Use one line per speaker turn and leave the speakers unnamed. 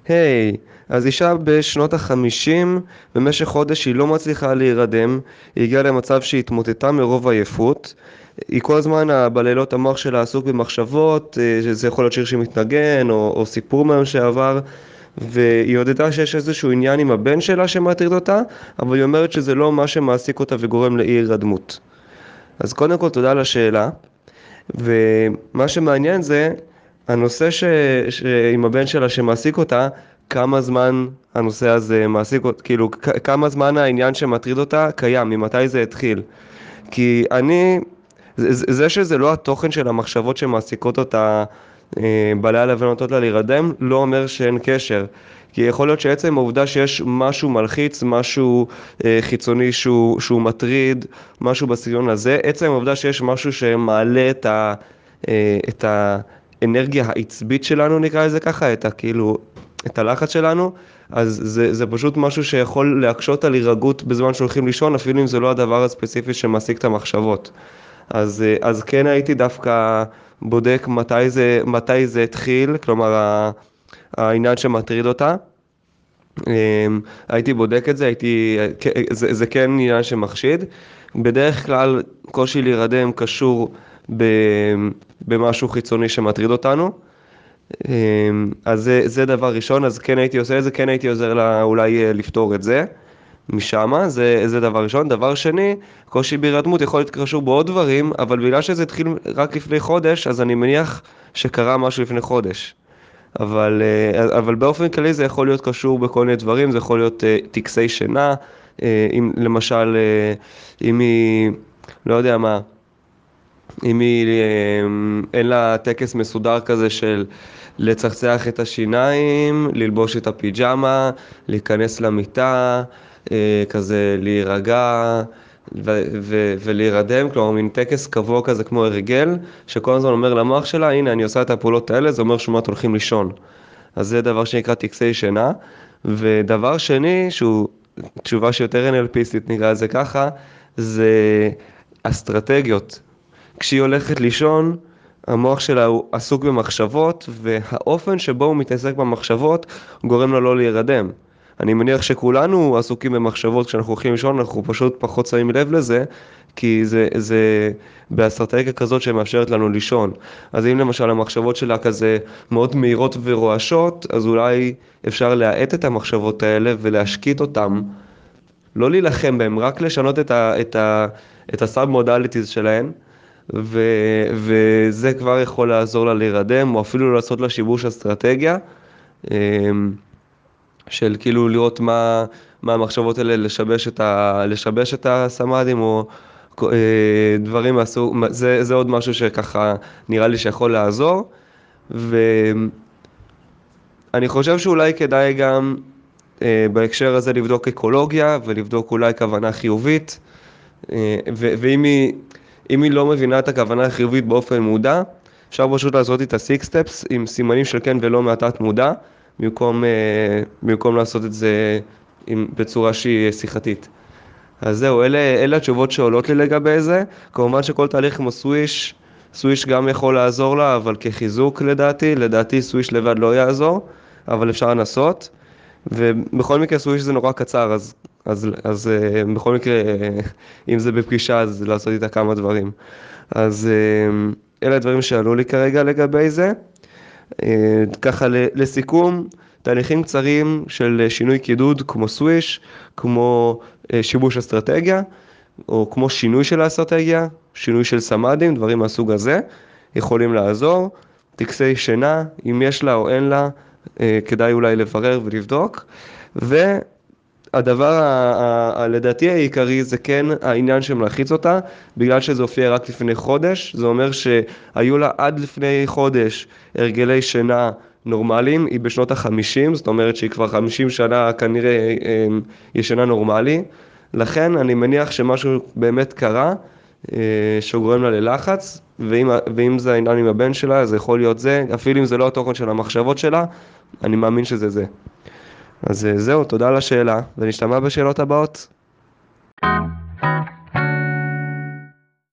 היי, אז אישה בשנות ה-50, במשך חודש היא לא מצליחה להירדם, היא הגיעה למצב שהיא התמוטטה מרוב עייפות, היא כל הזמן בלילות המוח שלה עסוק במחשבות, שזה יכול להיות שיר שמתנגן או סיפור מהיום שעבר, והיא הודתה שיש איזשהו עניין עם הבן שלה שמטריד אותה, אבל היא אומרת שזה לא מה שמעסיק אותה וגורם לאי הירדמות. אז קודם כל תודה על השאלה, ומה שמעניין זה הנושא עם הבן שלה שמעסיק אותה, כמה זמן הנושא הזה מעסיק אותה, כאילו כמה זמן העניין שמטריד אותה קיים, ממתי זה התחיל. כי זה שזה לא התוכן של המחשבות שמעסיקות אותה בלילה ונותנות לה להירדם, לא אומר שאין קשר. כי יכול להיות שעצם העובדה שיש משהו מלחיץ, משהו חיצוני שהוא מטריד, משהו בסגנון הזה, עצם העובדה שיש משהו שמעלה את האנרגיה העצבית שלנו, נקרא לזה ככה, כאילו, את הלחץ שלנו, אז זה פשוט משהו שיכול להקשות על הירגעות בזמן שהולכים לישון, אפילו אם זה לא הדבר הספציפי שמעסיק את המחשבות. אז כן הייתי דווקא בודק מתי זה התחיל, כלומר העניין שמטריד אותה. הייתי בודק את זה, זה כן עניין שמחשיד. בדרך כלל קושי להירדם קשור במשהו חיצוני שמטריד אותנו. אז זה דבר ראשון, אז כן הייתי עושה את זה, כן הייתי עוזר לה אולי לפתור את זה. משם, זה דבר ראשון. דבר שני, קושי בהירדמות יכול להיות קשור בעוד דברים, אבל בגלל שזה התחיל רק לפני חודש, אז אני מניח שקרה משהו לפני חודש. אבל באופן כללי זה יכול להיות קשור בכל מיני דברים, זה יכול להיות טקסי שינה, אם, למשל, אם היא, לא יודע מה, אם היא, אין לה טקס מסודר כזה של לצחצח את השיניים, ללבוש את הפיג'מה, להיכנס למיטה, כזה להירגע ולהירדם, כלומר מין טקס קבוע כזה כמו הרגל, שכל הזמן אומר למוח שלה, הנה אני עושה את הפעולות האלה, זה אומר שמות הולכים לישון. אז זה דבר שנקרא טקסי שינה. ודבר שני, שהוא תשובה שיותר NLPיסטית נקרא לזה ככה, זה אסטרטגיות. כשהיא הולכת לישון, המוח שלה הוא עסוק במחשבות, והאופן שבו הוא מתעסק במחשבות גורם לו לא להירדם. אני מניח שכולנו עסוקים במחשבות כשאנחנו הולכים לישון, אנחנו פשוט פחות שמים לב לזה, כי זה באסטרטגיה כזאת שמאפשרת לנו לישון. אז אם למשל המחשבות שלה כזה מאוד מהירות ורועשות, אז אולי אפשר להאט את המחשבות האלה ולהשקיט אותם, לא להילחם בהם, רק לשנות את הסאב-מודליטיז שלהן, וזה כבר יכול לעזור לה להירדם, או אפילו לעשות לה שיבוש אסטרטגיה, של כאילו לראות מה המחשבות האלה, לשבש את הסמאדים, או דברים מהסוג, זה עוד משהו שככה נראה לי שיכול לעזור, ואני חושב שאולי כדאי גם בהקשר הזה לבדוק אקולוגיה, ולבדוק אולי כוונה חיובית, ואם היא לא מבינה את הכוונה החיובית באופן מודע, אפשר פשוט לעשות את ה-6 steps עם סימנים של כן ולא מהתת מודע, במקום לעשות את זה בצורה שהיא שיחתית. אז זהו, אלה התשובות שעולות לי לגבי זה. כמובן שכל תהליך כמו סוויש גם יכול לעזור לה, אבל כחיזוק לדעתי סוויש לבד לא יעזור, אבל אפשר לנסות. ובכל מקרה סוויש זה נורא קצר, אז בכל מקרה, אם זה בפגישה, אז לעשות איתה כמה דברים. אז אלה הדברים שעלו לי כרגע לגבי זה. ככה לסיכום, תהליכים קצרים של שינוי קידוד כמו סוויש, כמו שיבוש אסטרטגיה, או כמו שינוי של האסטרטגיה, שינוי של סמאדים, דברים מהסוג הזה, יכולים לעזור. טקסי שינה, אם יש לה או אין לה, כדאי אולי לברר ולבדוק. והדבר לדעתי העיקרי זה כן העניין שמלחיץ אותה, בגלל שזה הופיע רק לפני חודש, זה אומר שהיו לה עד לפני חודש הרגלי שינה נורמליים, היא בשנות ה-50, זאת אומרת שהיא כבר 50 שנה כנראה ישנה נורמלי, לכן אני מניח שמשהו באמת קרה, שגורם לה ללחץ, ואם זה העניין עם הבן שלה, זה יכול להיות זה, אפילו אם זה לא התוכן של המחשבות שלה, אני מאמין שזה זה. אז זהו, תודה על השאלה, ונשתמע בשאלות הבאות.